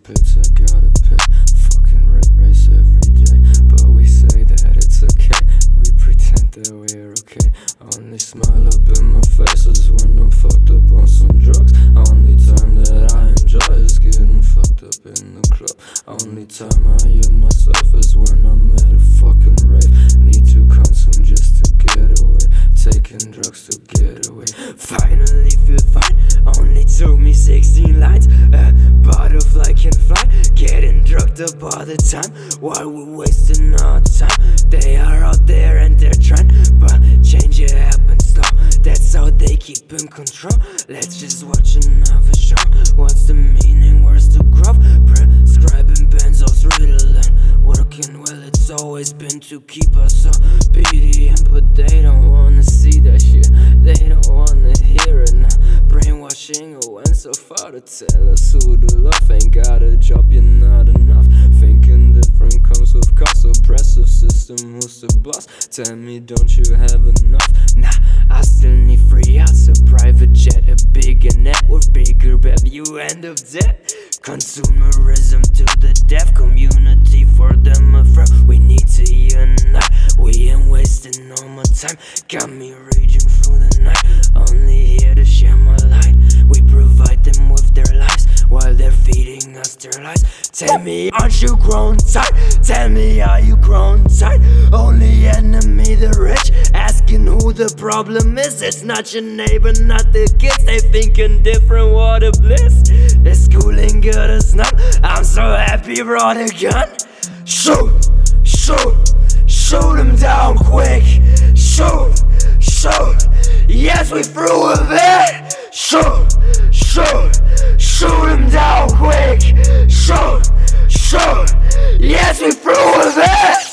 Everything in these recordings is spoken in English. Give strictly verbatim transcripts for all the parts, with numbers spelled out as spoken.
bits I gotta pay. Fucking red race every day, but we say that it's okay. We pretend that we're okay. Only smile up in my face is when I'm fucked up on some drugs. Only time that I enjoy is getting fucked up in the club. Only time I hear myself is when I'm at a fucking rave. Need to consume just to get away, taking drugs to get away. Finally feel fine, only took me sixteen lines. A butterfly can fly, getting drugged up all the time while we're wasting our time. They are out there and they're trying, but change it happens slow. That's how they keep in control. Let's just watch another show. What's the meaning, where's the growth? Prescribing benzos, Ritalin, working well, it's always been to keep us obedient. But they don't wanna see that shit, they don't wanna hear it now. Brainwashing went so far to tell us who to love. Ain't got a job, you're not enough. Thinking different comes with cost. Oppressive system, who's the boss? Tell me, don't you have enough? Nah, I still need free outs, a private jet, a bigger net worth, bigger bet, you end up dead. Consumerism to the death, community for them afraid. We need to unite, we ain't wasting no more time. Got me raging through the night, only here to share my light. We provide them with their lives while they're feeding us their lies. Tell me, aren't you grown tight? Tell me, are you grown tight? Only enemy the rich, asking who the problem is. It's not your neighbor, not the kids. They thinking different, what a bliss. The schooling got us numb, I'm so happy brought a gun. Shoot, shoot, shoot him down quick. Shoot, shoot, yes we threw a bit. Shoot, shoot, shoot him down quick. Shoot, shoot, yes we threw a bit.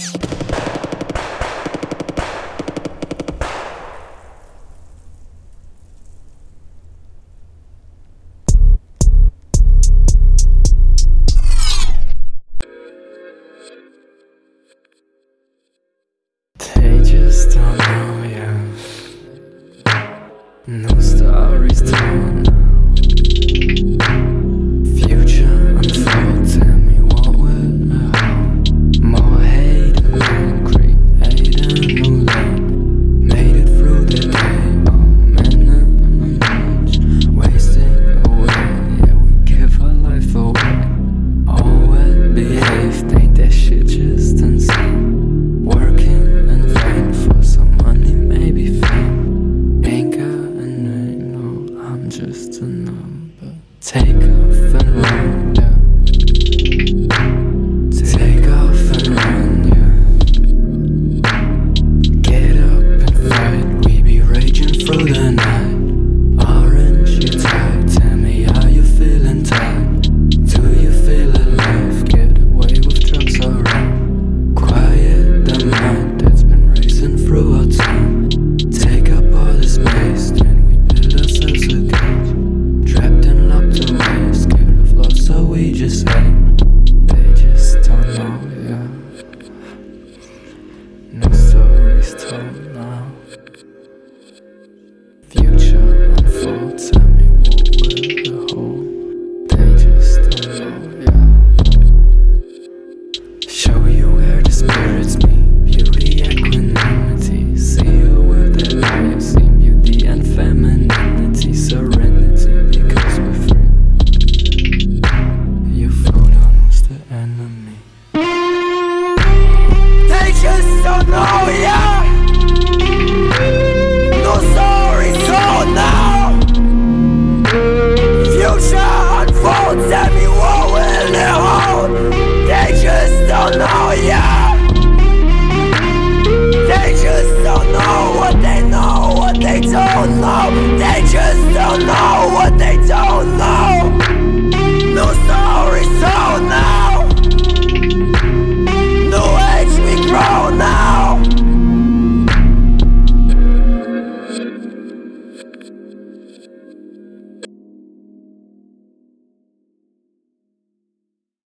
They just don't know yet. No stories told now. Future unfold, tell me what will hold. More hate and pain, create a new lane. Made it through the day, all men and age. Wasting away, yeah we give our life away. All well behaved, ain't that shit just insane? Working for some money, maybe fame. Ain't got a name, no, I'm just a number. Take off and run, yeah. Take off and run, yeah. Get up and fight, we be raging through the night. Orange, you tight, tell me how you feeling tight. Do you feel alive? Get away with drugs, alright. Quiet the mind that's been racing through our time. Take up all the space, then we build ourselves a cage. Trapped and locked away, scared of loss, so we just hate. They just don't know, yeah. No stories told now. Future unfolds, tell me what will hold. They just don't know, yeah. Show you where the spirits meet, beauty, equanimity. See you with the light, see beauty and femininity. Serenity, because we're free. You fool, who's the enemy? They just don't know, yeah. No stories told now. Future unfolds, tell me what will it hold. They just don't know, yeah. They just don't know.